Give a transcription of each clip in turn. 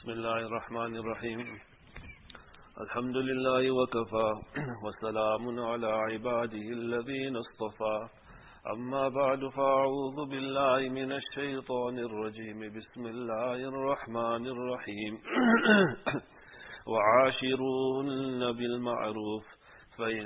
بسم الله الرحمن الرحيم الحمد لله وكفى وسلام على عباده الذين اصطفى أما بعد فأعوذ بالله من الشيطان الرجيم بسم الله الرحمن الرحيم وعاشروهن بالمعروف فإن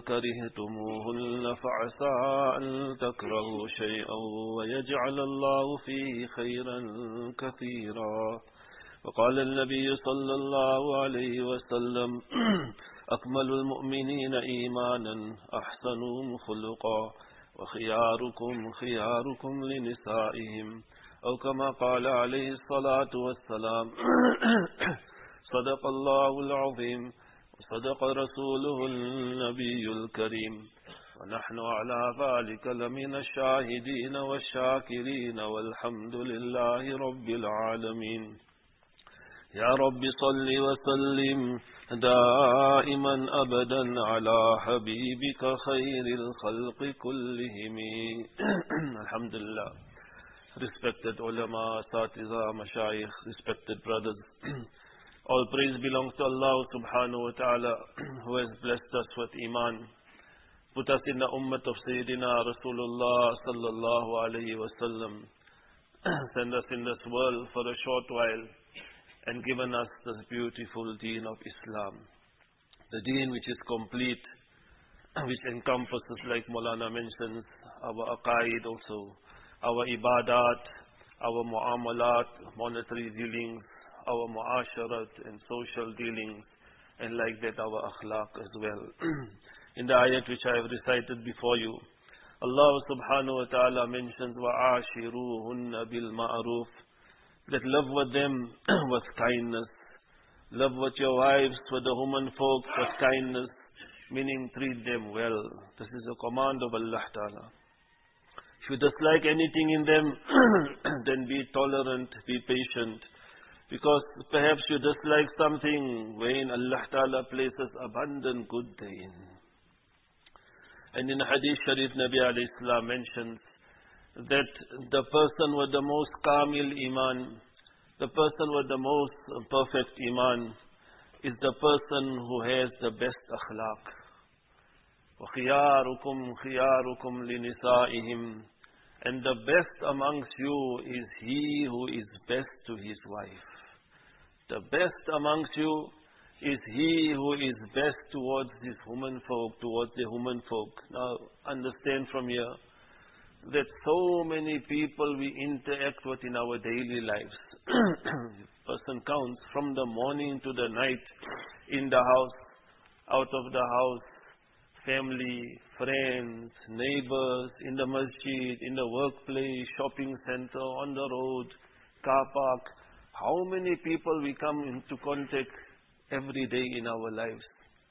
كرهتموهن فعسى أن تكرهوا شيئا ويجعل الله فيه خيرا كثيرا. وقال النبي صلى الله عليه وسلم أكمل المؤمنين إيمانا أحسنهم خلقا وخياركم خياركم لنسائهم أو كما قال عليه الصلاة والسلام. صدق الله العظيم وصدق رسوله النبي الكريم ونحن على ذلك لمن الشاهدين والشاكرين والحمد لله رب العالمين. يا رب صل وسلم دائما أبدا على حبيبك خير الخلق كلهم. Alhamdulillah. Respected ulama, asatiza, mashayikh, respected brothers. All praise belongs to Allah subhanahu wa ta'ala, who has blessed us with iman, put us in the ummah of Sayyidina Rasulullah sallallahu alayhi wa sallam, send us in this world for a short while, and given us this beautiful deen of Islam. The deen which is complete, which encompasses, like Maulana mentions, our aqaid also, our ibadat, our muamalat, monetary dealings, our muasharat and social dealings, and like that our akhlaq as well. In the ayat which I have recited before you, Allah subhanahu wa ta'ala mentions وَعَاشِرُوهُنَّ بِالْمَعْرُوفِ, that love with them with kindness. Love with your wives, with the women folk with kindness, meaning treat them well. This is a command of Allah Ta'ala. If you dislike anything in them, then be tolerant, be patient. Because perhaps you dislike something wherein Allah Ta'ala places abundant good therein. And in Hadith Sharif, Nabi alayhi salam mentions that the person with the most kamil iman, the person with the most perfect iman, is the person who has the best akhlaq. وَخِيَارُكُمْ خِيَارُكُمْ لِنِسَائِهِمْ, and the best amongst you is he who is best to his wife. The best amongst you is he who is best towards his women folk, towards the women folk. Now understand from here that so many people we interact with in our daily lives. Person counts from the morning to the night, in the house, out of the house, family, friends, neighbors, in the masjid, in the workplace, shopping center, on the road, car park. How many people we come into contact every day in our lives?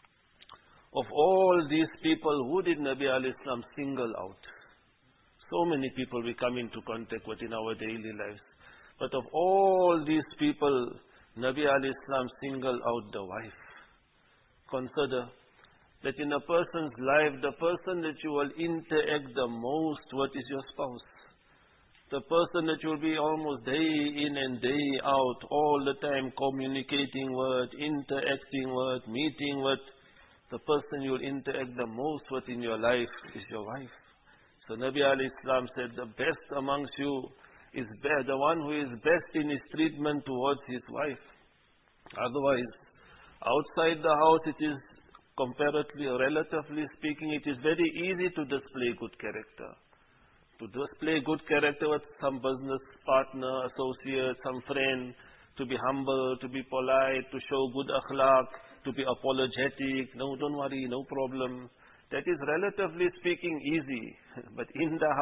Of all these people, who did Nabi alayhi salam single out? So many people we come into contact with in our daily lives. But of all these people, Nabi alayhi salam singled out the wife. Consider that in a person's life, the person that you will interact the most with is your spouse. The person that you will be almost day in and day out, all the time communicating with, interacting with, meeting with. The person you will interact the most with in your life is your wife. So Nabi alayhi salam said, the best amongst you is the one who is best in his treatment towards his wife. Otherwise, outside the house it is comparatively, or relatively speaking, it is very easy to display good character. To display good character with some business partner, associate, some friend, to be humble, to be polite, to show good akhlaq, to be apologetic. No, don't worry, no problem. That is relatively speaking easy. But in the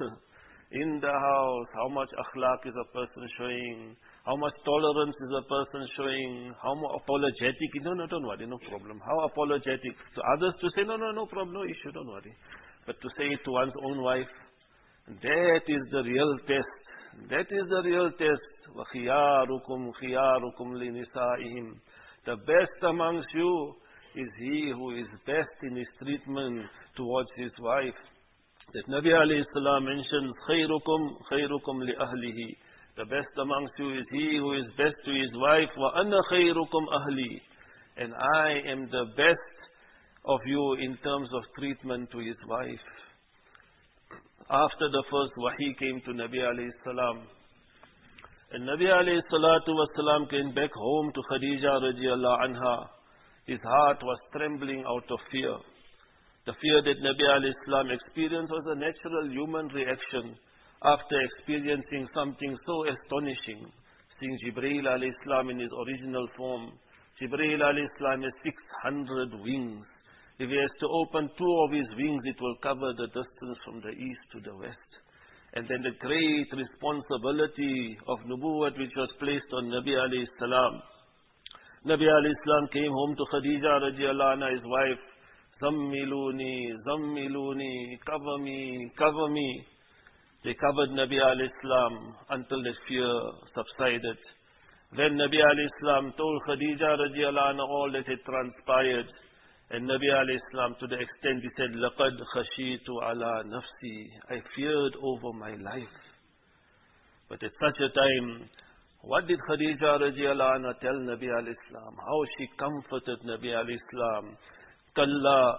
house, how much akhlaq is a person showing? How much tolerance is a person showing? How apologetic? No, don't worry, no problem. How apologetic? To others to say, no problem, no issue, don't worry. But to say it to one's own wife, that is the real test. That is the real test. وَخِيَارُكُمْ خِيَارُكُمْ لِنِسَائِهِمْ. The best amongst you is he who is best in his treatment towards his wife. That Nabi alayhi salam mentions, خَيْرُكُمْ خَيْرُكُمْ لِأَهْلِهِ, The best amongst you is he who is best to his wife. وَأَنَا خَيْرُكُمْ أَهْلِي. And I am the best of you in terms of treatment to his wife. After the first wahi came to Nabi alayhi salam, and Nabi alayhi salatu wasalam came back home to Khadija radiallahu anha, his heart was trembling out of fear. The fear that Nabi alayhi salam experienced was a natural human reaction after experiencing something so astonishing. Seeing Jibreel alayhi salam in his original form. Jibreel alayhi salam has 600 wings. If he has to open 2 of his wings, it will cover the distance from the east to the west. And then the great responsibility of nubuwwat which was placed on Nabi alayhi salam. Nabi alayhi salam came home to Khadija radiallahu anha, his wife. Zammiluni, Zammiluni, cover me, cover me. They covered Nabi alayhi salam until the fear subsided. Then Nabi alayhi salam told Khadija radiallahu anha all that had transpired. And Nabi alayhi salam, to the extent he said, لَقَدْ خَشِيتُ عَلَى نَفْسِي. I feared over my life. But at such a time, what did Khadija radiallahu anha tell Nabi alayhi salam? How she comforted Nabi alayhi salam. كَلَّا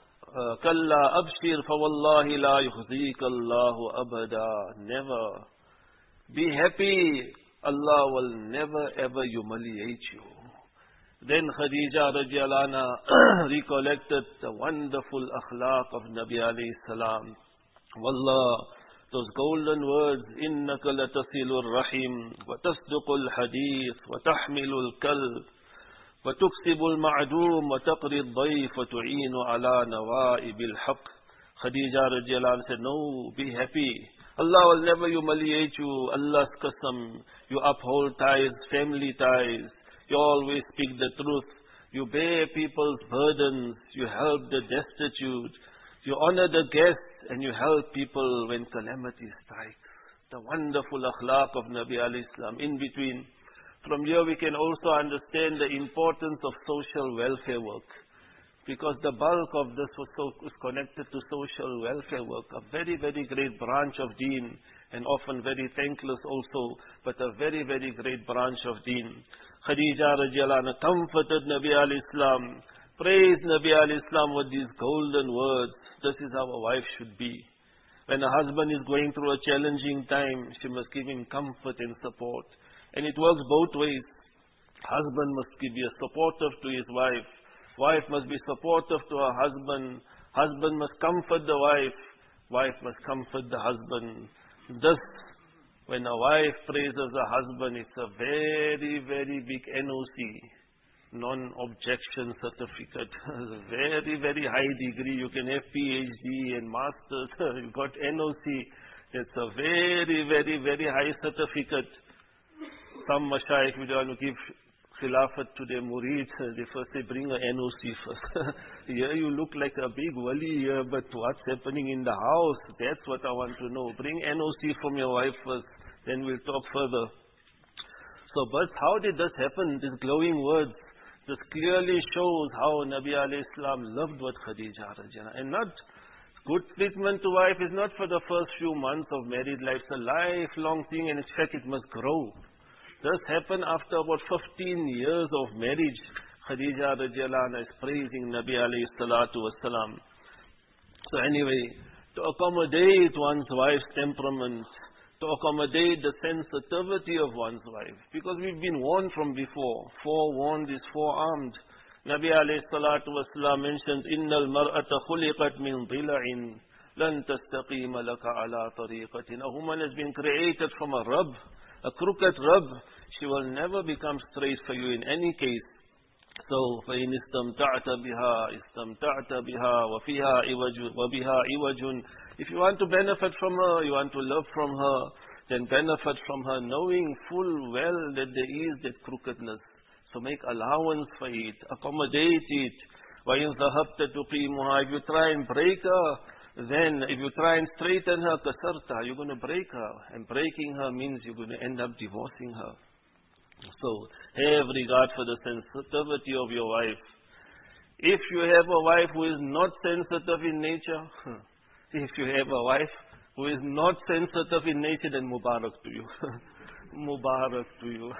أَبْشِرْ فَوَاللَّهِ لَا يُخْزِيكَ اللَّهُ أَبَدًا. Never. Be happy. Allah will never ever humiliate you. Then Khadija radiallahu anha recollected the wonderful akhlaq of Nabi alayhi salam. Wallah, those golden words, إِنَّكَ لَتَصِلُ الرَّحِيمِ وَتَصْدُقُ الْحَدِيثِ وَتَحْمِلُ الْكَلْبِ وَتُكْسِبُ الْمَعْدُومِ وَتَقْرِي الضَّيْفَ وَتُعِينُ عَلَى نَوَائِبِ الْحَقِّ. Khadija radiallahu anha said, no, be happy. Allah will never humiliate you. Allah's qasam. You uphold ties, family ties. You always speak the truth. You bear people's burdens. You help the destitute. You honor the guests and you help people when calamity strikes. The wonderful akhlaq of Nabi alayhi salam. In between, from here we can also understand the importance of social welfare work. Because the bulk of this is connected to social welfare work. A very, very great branch of deen. And often very thankless also. But a very, very great branch of deen. Khadija radiallahu anha comforted Nabi alayhi salam, praised Nabi alayhi salam with these golden words. This is how a wife should be. When a husband is going through a challenging time, she must give him comfort and support. And it works both ways. Husband must be supportive to his wife. Wife must be supportive to her husband. Husband must comfort the wife. Wife must comfort the husband. This, when a wife praises a husband, it's a very, very big NOC, non-objection certificate. Very, very high degree. You can have PhD and masters. You've got NOC. It's a very, very, very high certificate. Some mashayikh, we don't want to give khilafat to their murid. They first say, bring a NOC first. Here you look like a big wali here, but what's happening in the house? That's what I want to know. Bring NOC from your wife first. Then we'll talk further. So, but how did this happen? These glowing words. This clearly shows how Nabi alayhi salam lived with Khadija radiallahu. And not good treatment to wife is not for the first few months of married life. It's a lifelong thing, and in fact it must grow. This happened after about 15 years of marriage. Khadija radiallahu anha is praising Nabi alayhi salatu wasalam. So anyway, to accommodate one's wife's temperament, to accommodate the sensitivity of one's wife. Because we've been warned from before. Forewarned is forearmed. Nabi alayhi salatu wasalam mentions, إِنَّ الْمَرْأَةَ خُلِقَتْ مِنْ ضِلَعٍ لَنْ تَسْتَقِيمَ لَكَ عَلَى طَرِيقَةٍ. A woman has been created from a rib, a crooked rib. She will never become straight for you in any case. So, فَإِنِ اسْتَمْتَعْتَ بِهَا اسْتَمْتَعْتَ بِهَا وَفِيهَا إِوَجٌ وَبِهَا إِوَجٌ. If you want to benefit from her, you want to love from her, then benefit from her, knowing full well that there is that crookedness. So make allowance for it, accommodate it. وَإِنْ ذَهَبْتَ تُقِيمُهَا. If you try and break her, then if you try and straighten her, kasarta, you're going to break her. And breaking her means you're going to end up divorcing her. So, have regard for the sensitivity of your wife. If you have a wife who is not sensitive in nature, if you have a wife who is not sensitive in nature, then Mubarak to you. Mubarak to you.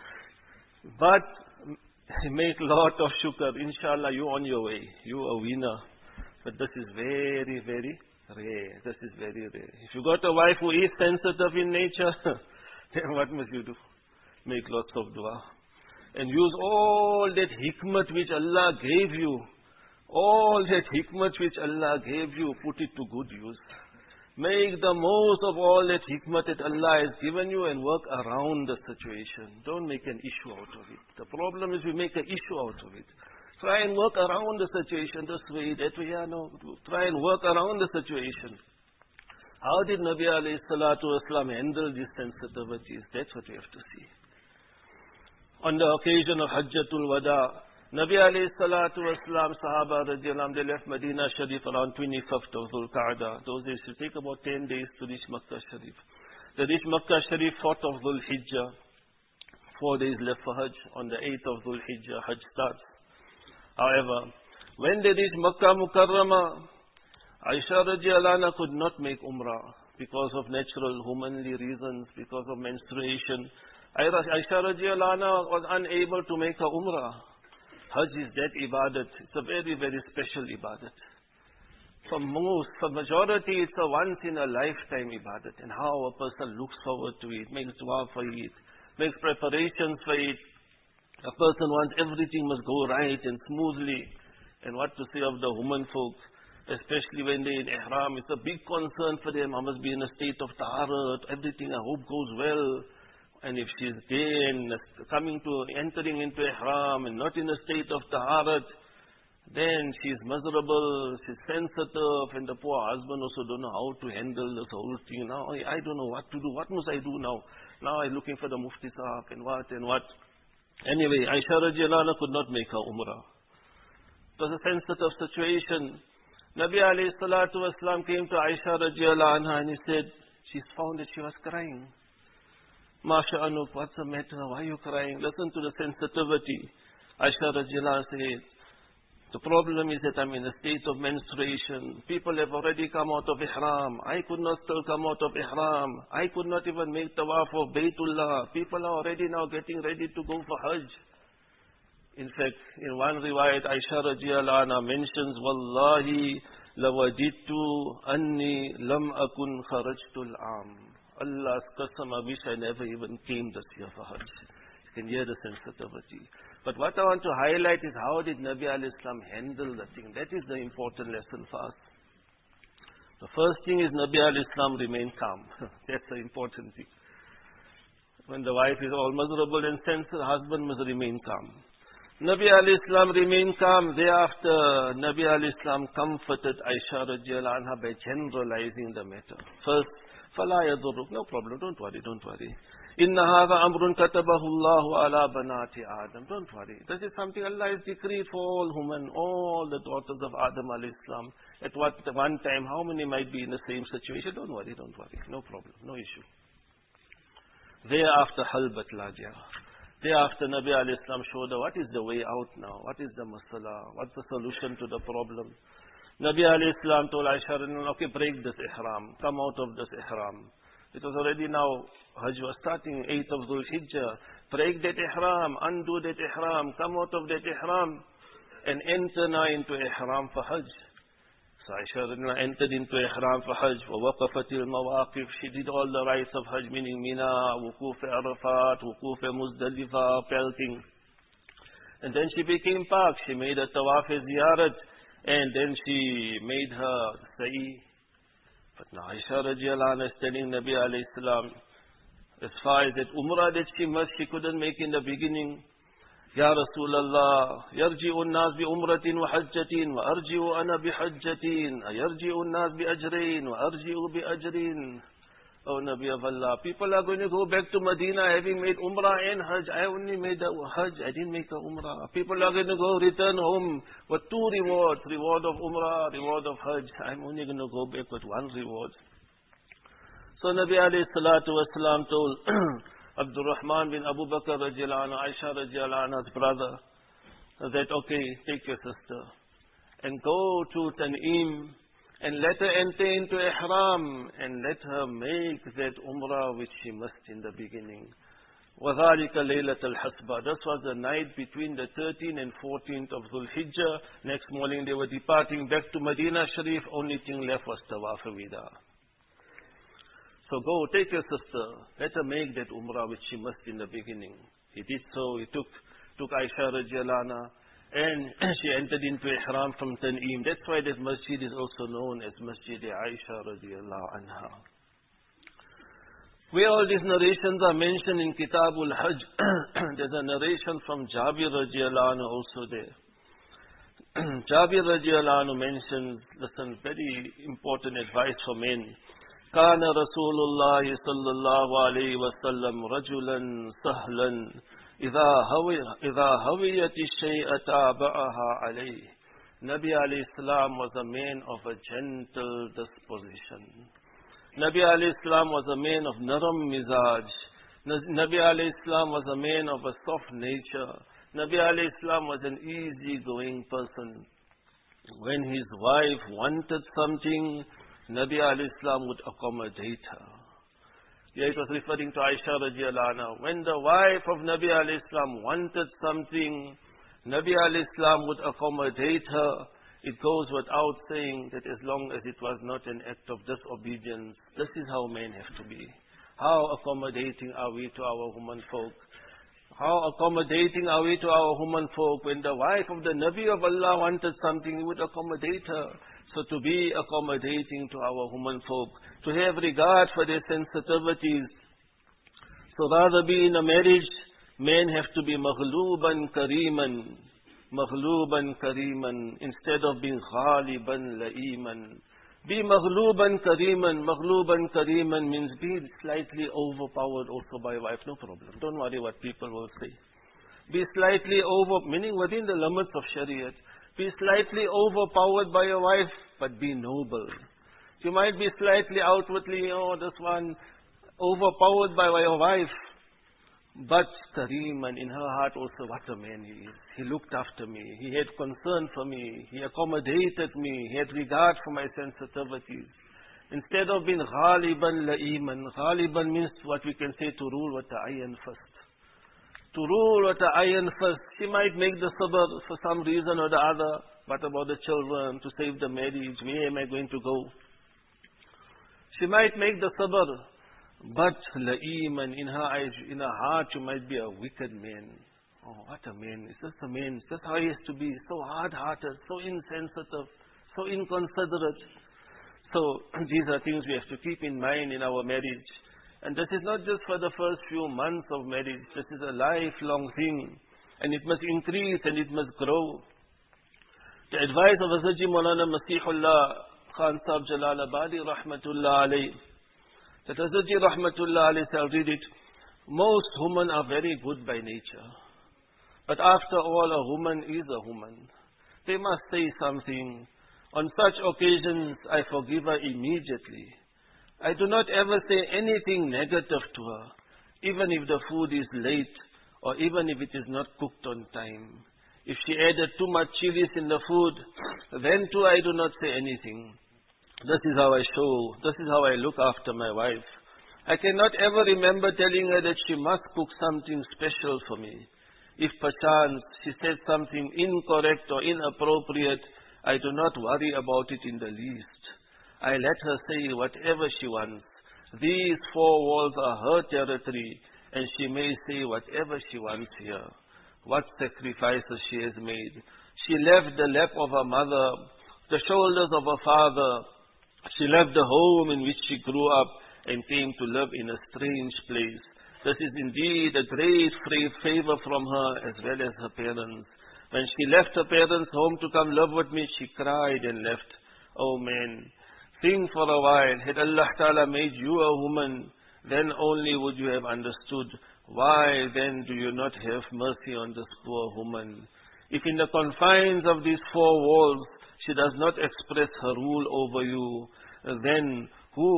But make lot of shukr. Inshallah, you on your way. You a winner. But this is very, very rare. This is very rare. If you got a wife who is sensitive in nature, then what must you do? Make lots of dua. And use all that hikmat which Allah gave you. All that hikmat which Allah gave you, put it to good use. Make the most of all that hikmat that Allah has given you and work around the situation. Don't make an issue out of it. The problem is we make an issue out of it. Try and work around the situation this way, that way. No. Try and work around the situation. How did Nabi alayhi salatu wasalam handle these sensitivities? That's what we have to see. On the occasion of Hajjatul Wada, Nabi alayhi salatu wasalam, Sahaba radiallahu anhum, they left Medina Sharif around 25th of Dhul Qa'dah. Those days it take about 10 days to reach Makkah Sharif. They reached Makkah Sharif 4th of Dhul Hijjah. 4 days left for Hajj. On the 8th of Dhul Hijjah, Hajj starts. However, when they reached Makkah Mukarramah, Aisha radiallahu anha could not make Umrah because of natural humanly reasons, because of menstruation. Aisha radiallahu anha was unable to make a Umrah. Hajj is that ibadat. It's a very, very special ibadat. For majority, it's a once in a lifetime ibadat. And how a person looks forward to it, makes dua for it, makes preparations for it. A person wants everything must go right and smoothly. And what to say of the women folks, especially when they're in ihram, it's a big concern for them. I must be in a state of taharat, everything I hope goes well. And if she's there and entering into ihram and not in a state of taharat, then she's miserable, she's sensitive, and the poor husband also don't know how to handle this whole thing. Now I don't know what to do. What must I do now? Now I'm looking for the mufti sahab and what and what. Anyway, Aisha radiallahu anha could not make her umrah. It was a sensitive situation. Nabi alayhi salatu wasalam came to Aisha radiallahu anha and he said, she's found that she was crying. Masha Anup, what's the matter? Why are you crying? Listen to the sensitivity. Aisha radiallahu anha said, the problem is that I'm in a state of menstruation. People have already come out of ihram. I could not still come out of ihram. I could not even make tawaf of Baytullah. People are already now getting ready to go for Hajj. In fact, in one riwayat, Aisha radiallahu anha mentions, Wallahi lawajidtu anni lam akun kharajtul am. Allah's qasam, I wish I never even came this year for Hajj. You can hear the sensitivity. But what I want to highlight is how did Nabi alayhi salam handle the thing. That is the important lesson for us. The first thing is Nabi alayhi salam remained calm. That's the important thing. When the wife is all miserable and sensitive, the husband must remain calm. Nabi alayhi salam remained calm. Thereafter, Nabi alayhi salam comforted Aisha radiallahu anha by generalizing the matter. First, فَلَا يَضُرُّكَ, no problem, don't worry. إِنَّ هَذَا أَمْرٌ كَتَبَهُ اللَّهُ عَلَى بَنَاتِ آدَمَ. Don't worry. This is something Allah has decreed for all women, all the daughters of Adam alayhi salam. At one time, how many might be in the same situation? Don't worry. No problem, no issue. Thereafter, halbat lajia. Thereafter, Nabi alayhi salam showed her what is the way out now, what is the masala, what's the solution to the problem. Nabi alayhi salam told Aisha, okay, break this ihram, come out of this ihram. It was already now, Hajj was starting, 8th of Dhul Hijjah. Break that ihram, undo that ihram, come out of that ihram, and enter now into ihram for Hajj. So Aisha entered into ihram for Hajj. وَوَقَفَتِ الْمَوَاقِفِ. She did all the rites of Hajj, meaning Mina, Wukuf Arafat, Wukuf Muzdalifah, pelting. And then she became park. She made a tawaf ziyarat. And then she made her sa'i. But now Aisha radiallahu anha is telling Nabi alayhi salam, as far as that umrah that she must, she couldn't make in the beginning. Ya Rasulallah, yarji'u an-nas bi umratin wa hajjatin, wa arji'u ana bi hajjatin, yarji'u an-nas bi ajrain, wa arji'u bi ajrin. Oh Nabi of Allah, people are going to go back to Medina having made Umrah and Hajj. I only made a Hajj, I didn't make a Umrah. People are going to go return home with 2 rewards, reward of Umrah, reward of Hajj. I'm only going to go back with 1 reward. So Nabi alayhi salatu wasalam told Abdul Rahman bin Abu Bakr radiallahu anhu, Aisha radiallahu anha's brother, that okay, take your sister and go to Tan'im and let her enter into ihram, and let her make that umrah which she missed in the beginning. وَذَلِكَ لَيْلَةَ الْحَسْبَةِ. This was the night between the 13th and 14th of Dhul Hijjah. Next morning they were departing back to Medina Sharif. Only thing left was Tawaf al-Wida. So go, take your sister. Let her make that umrah which she missed in the beginning. He did so. He took Aisha radiallahu anha, and she entered into ihram from Tan'im. That's why that masjid is also known as Masjid Aisha radiallahu anha. Where all these narrations are mentioned in Kitabul Hajj, there's a narration from Jabir radiallahu anhu also there. Jabir radiallahu anhu mentions, listen, very important advice for men. كان رسول الله صلى الله عليه وسلم رجلا سهلا إذا هويت الشيء تابعها عليه. Nabi alayhi salam was a man of a gentle disposition. Nabi alayhi salam was a man of naram mizaj. Nabi alayhi salam was a man of a soft nature. Nabi alayhi salam was an easygoing person. When his wife wanted something, Nabi alayhi salam would accommodate her. Here it was referring to Aisha radiallahu anha. When the wife of Nabi alayhi salam wanted something, Nabi alayhi salam would accommodate her. It goes without saying that as long as it was not an act of disobedience, this is how men have to be. How accommodating are we to our women folk? How accommodating are we to our women folk? When the wife of the Nabi of Allah wanted something, he would accommodate her. So to be accommodating to our women folk, to have regard for their sensitivities. So rather be in a marriage, men have to be maghluban kareeman. Maghluban kareeman, instead of being ghaliban la'iman. Be maghluban kareeman. Maghluban kareeman means be slightly overpowered also by a wife. No problem. Don't worry what people will say. Be slightly meaning within the limits of Shariat. Be slightly overpowered by your wife, but be noble. You might be slightly outwardly, this one, overpowered by your wife, but kareeman, in her heart also, what a man he is. He looked after me. He had concern for me. He accommodated me. He had regard for my sensitivities. Instead of being ghaliban la'iman. Ghaliban means what we can say to rule with the iron fist. To rule with the iron fist. She might make the sabr for some reason or the other. What about the children? To save the marriage? Where am I going to go? She might make the sabr. But la'iman, in her eyes, in her heart, you might be a wicked man. Oh, what a man. It's just a man. It's just how he has to be. So hard-hearted, so insensitive, so inconsiderate. So these are things we have to keep in mind in our marriage. And this is not just for the first few months of marriage. This is a lifelong thing. And it must increase and it must grow. The advice of Hazrat Maulana Masihullah Khan Sahib Jalalabadi Rahmatullah Alayhi, that Hazrat Rahmatullah Alayhi, I'll read it. Most women are very good by nature. But after all, a woman is a woman. They must say something. On such occasions, I forgive her immediately. I do not ever say anything negative to her, even if the food is late or even if it is not cooked on time. If she added too much chilies in the food, then too I do not say anything. This is how I show, this is how I look after my wife. I cannot ever remember telling her that she must cook something special for me. If perchance she said something incorrect or inappropriate, I do not worry about it in the least. I let her say whatever she wants. These four walls are her territory, and she may say whatever she wants here. What sacrifices she has made. She left the lap of her mother, the shoulders of her father. She left the home in which she grew up and came to live in a strange place. This is indeed a great favor from her as well as her parents. When she left her parents' home to come live with me, she cried and left. Oh man, think for a while. Had Allah Ta'ala made you a woman, then only would you have understood. Why then do you not have mercy on this poor woman? If in the confines of these four walls she does not express her rule over you, then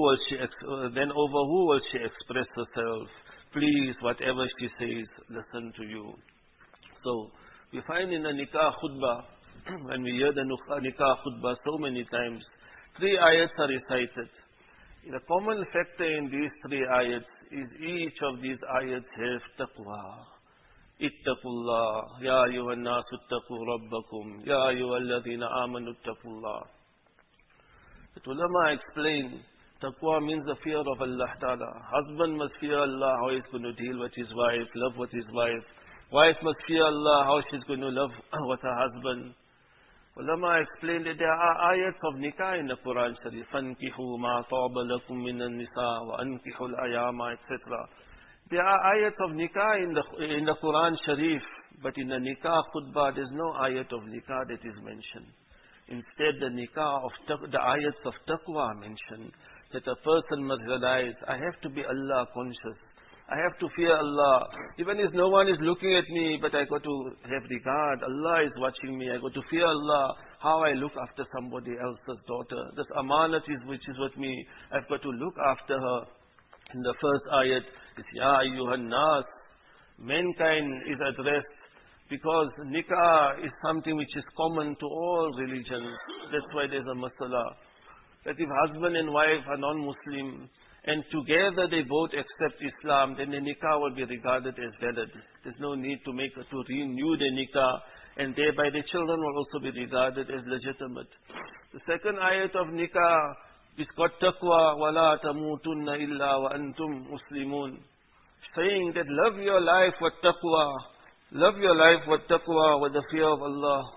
over who will she express herself? Please, whatever she says, listen to you. So, we find in the nikah khutbah, when we hear the nikah khutbah so many times, 3 ayats are recited. The common factor in these 3 ayats is each of these ayats has taqwa. Ittaqullah, ya ayyuhan nasu ittaqu rabbakum, ya ayyuhalladhina amanu ittaqullah. The ulama explain, taqwa means the fear of Allah Ta'ala. Husband must fear Allah, how he's going to deal with his wife, love with his wife. Wife must fear Allah, how she's going to love with her husband. Ulama explained that there are ayats of nikah in the Quran Sharif. فَانْكِحُوا مَا طَابَ لَكُم مِّنَ النِّسَاءِ وَأَنْكِحُوا الْأَيَامَ etc. There are ayats of nikah in the Quran Sharif, but in the nikah khutbah there is no ayat of nikah that is mentioned. Instead, the nikah of the ayats of taqwa are mentioned, that a person must realize, I have to be Allah conscious. I have to fear Allah. Even if no one is looking at me, but I got to have regard. Allah is watching me. I got to fear Allah. How I look after somebody else's daughter. This amanat which is with me. I've got to look after her. In the first ayat, it's Ya ayyuhan nas. Mankind is addressed because nikah is something which is common to all religions. That's why there's a masala. That if husband and wife are non-Muslim, and together they both accept Islam, then the nikah will be regarded as valid. There's no need to renew the nikah, and thereby the children will also be regarded as legitimate. The second ayat of nikah is got taqwa, وَلَا تَمُوتُنَّ إِلَّا وَأَنْتُمْ مُسْلِمُونَ, saying that love your life with taqwa, love your life with taqwa, with the fear of Allah.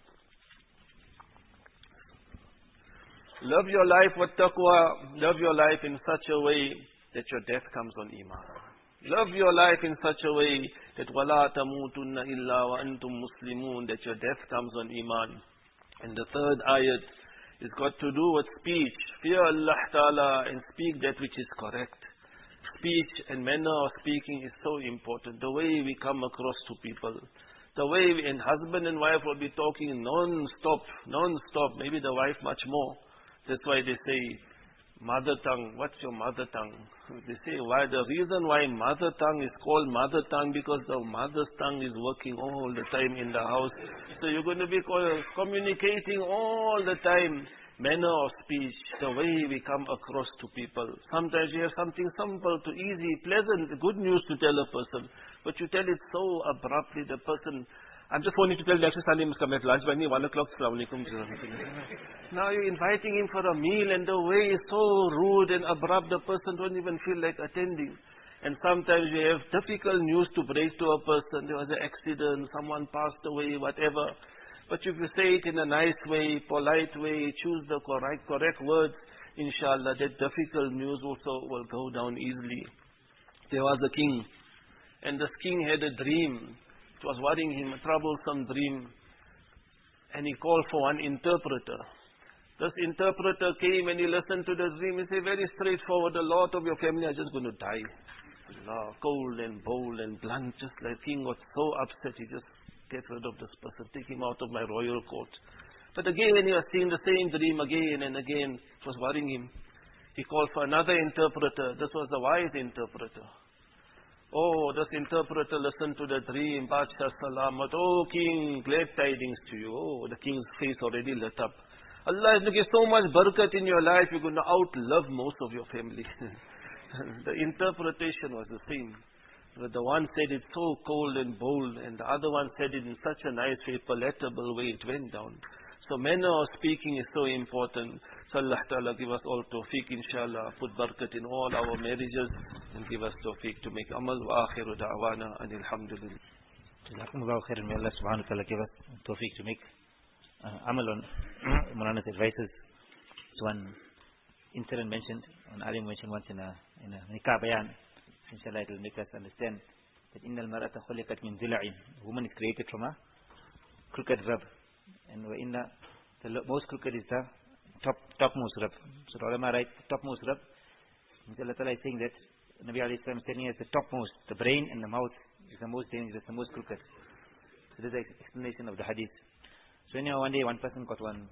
Love your life with taqwa, love your life in such a way that your death comes on iman. Love your life in such a way that وَلَا تَمُوتُنَّ إِلَّا وَأَنْتُمْ مُسْلِمُونَ, that your death comes on iman. And the third ayat is got to do with speech. Fear Allah Ta'ala and speak that which is correct. Speech and manner of speaking is so important. The way we come across to people. The way husband and wife will be talking non-stop, maybe the wife much more. That's why they say, mother tongue, what's your mother tongue? They say, why? The reason why mother tongue is called mother tongue, because the mother's tongue is working all the time in the house. So you're going to be communicating all the time. Manner of speech, the way we come across to people. Sometimes you have something simple to easy, pleasant, good news to tell a person, but you tell it so abruptly, the person, I'm just wanting to tell the actual Sunday must come at lunch by me, 1 o'clock, Assalamu alaikum. Now you're inviting him for a meal and the way is so rude and abrupt, the person don't even feel like attending. And sometimes you have difficult news to break to a person. There was an accident, someone passed away, whatever. But if you say it in a nice way, polite way, choose the correct words, inshallah, that difficult news also will go down easily. There was a king, and this king had a dream. It was worrying him, a troublesome dream. And he called for one interpreter. This interpreter came and he listened to the dream. He said, very straightforward, a lot of your family are just going to die. Allah, cold and bold and blunt, just like king was so upset, he just get rid of this person, take him out of my royal court. But again, he was seeing the same dream again and again. It was worrying him. He called for another interpreter. This was the wise interpreter. Oh, this interpreter listened to the dream. Badsha Salamat. Oh, king, glad tidings to you. Oh, the king's face already lit up. Allah is looking so much barakat in your life, you're going to outlive most of your family. The interpretation was the same. But the one said it so cold and bold, and the other one said it in such a nice way, palatable way, it went down. So manner of speaking is so important. So Allah Ta'ala give us all tawfiq, inshallah, put barakat in all our marriages, and give us tawfiq to make amal. Wa akhiru da'wana and alhamdulillah. Jazakumullahu khairan. May Allah subhanahu wa ta'ala give us tawfiq to make amal on Maulana's advices. So one incident mentioned, an alim mentioned once in a nikah bayan. Inshallah it will make us understand that innal mar'ata khuliqat min dhila'in. Woman is created from a crooked rib, and the most crooked is the topmost rib. So the ulama write topmost rib. Allah Ta'ala is saying that Nabi alayhi salam is telling us the topmost, the brain and the mouth is the most dangerous, the most crooked. So this is the explanation of the hadith. So anyhow, one day one person got one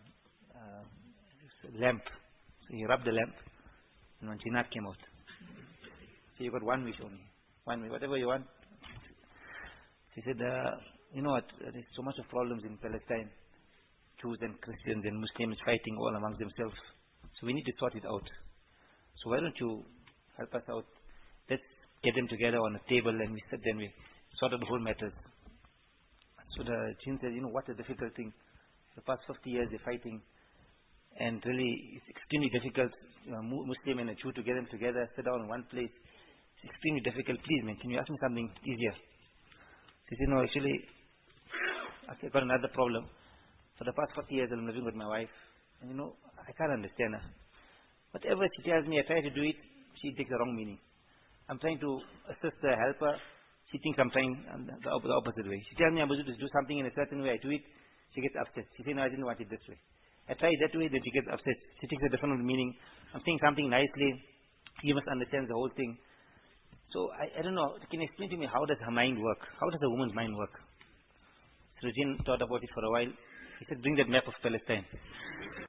lamp. So he rubbed the lamp, and one jinnat came out. So you got one wish only. One wish, whatever you want. He said, you know what, there's so much of problems in Palestine. Jews and Christians and Muslims fighting all amongst themselves. So we need to sort it out. So why don't you help us out? Let's get them together on a table and we sit there and we sort out the whole matters. So the jinn said, what a difficult thing. The past 50 years they're fighting. And really, it's extremely difficult, Muslim and a Jew to get them together, sit down in one place. It's extremely difficult. Please, man, can you ask me something easier? He said, no, actually, I've got another problem. For the past 40 years, I'm living with my wife. And I can't understand her. Whatever she tells me, I try to do it, she takes the wrong meaning. I'm trying to assist her, help her. She thinks I'm trying the opposite way. She tells me I'm supposed to do something in a certain way. I do it, she gets upset. She says, no, I didn't want it this way. I try it that way, then she gets upset. She takes a different meaning. I'm saying something nicely. You must understand the whole thing. So I don't know. Can you explain to me how does her mind work? How does a woman's mind work? So the jinn thought about it for a while. He said, bring that map of Palestine.